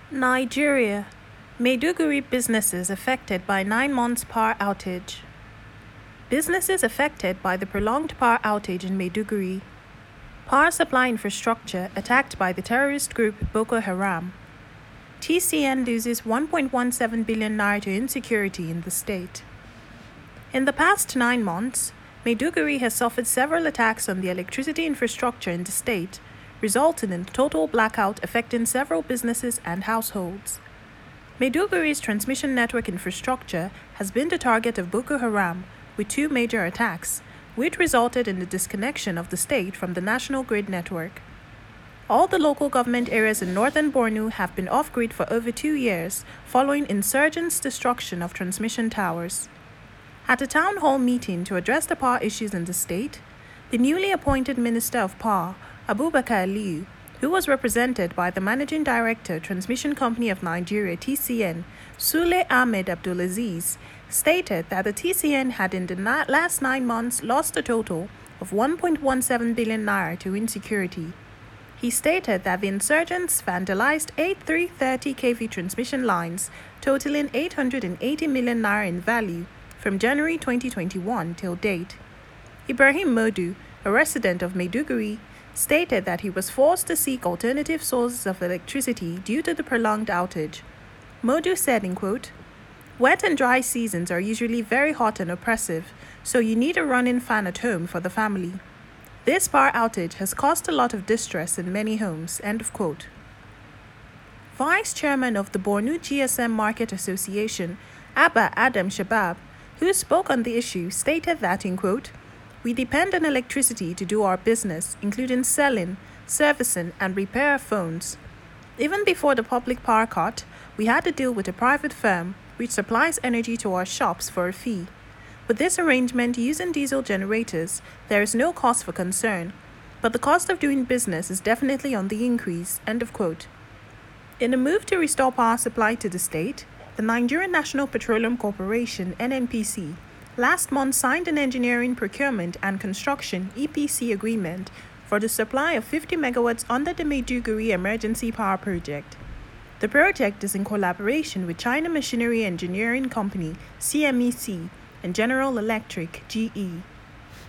Nigeria. Maiduguri businesses affected by 9 months power outage. Businesses affected by the prolonged power outage in Maiduguri. Power supply infrastructure attacked by the terrorist group Boko Haram. TCN loses 1.17 billion naira to insecurity in the state. In the past 9 months, Maiduguri has suffered several attacks on the electricity infrastructure in the state, resulting in total blackout affecting several businesses and households. Maiduguri's transmission network infrastructure has been the target of Boko Haram with 2 major attacks, which resulted in the disconnection of the state from the national grid network. All the local government areas in northern Borno have been off-grid for over 2 years following insurgents' destruction of transmission towers. At a town hall meeting to address the power issues in the state, the newly appointed Minister of Power, Abubakar Aliyu, who was represented by the Managing Director, Transmission Company of Nigeria (TCN), Sule Ahmed Abdulaziz, stated that the TCN had in the last 9 months lost a total of 1.17 billion naira to insecurity. He stated that the insurgents vandalized 8 330 kV transmission lines, totaling 880 million naira in value from January 2021 till date. Ibrahim Modu, a resident of Maiduguri, stated that he was forced to seek alternative sources of electricity due to the prolonged outage. Modu said, in quote, "Wet and dry seasons are usually very hot and oppressive, so you need a running fan at home for the family. This power outage has caused a lot of distress in many homes." End of quote. Vice Chairman of the Borno GSM Market Association, Abba Adam Shabab, who spoke on the issue, stated that, in quote, "We depend on electricity to do our business, including selling, servicing, and repair of phones. Even before the public power cut, we had to deal with a private firm which supplies energy to our shops for a fee. With this arrangement using diesel generators, there is no cause for concern, but the cost of doing business is definitely on the increase." End of quote. In a move to restore power supply to the state, the Nigerian National Petroleum Corporation (NNPC) last month signed an engineering, procurement, and construction (EPC) agreement for the supply of 50 megawatts under the Maiduguri Emergency Power Project. The project is in collaboration with China Machinery Engineering Company (CMEC) and General Electric (GE).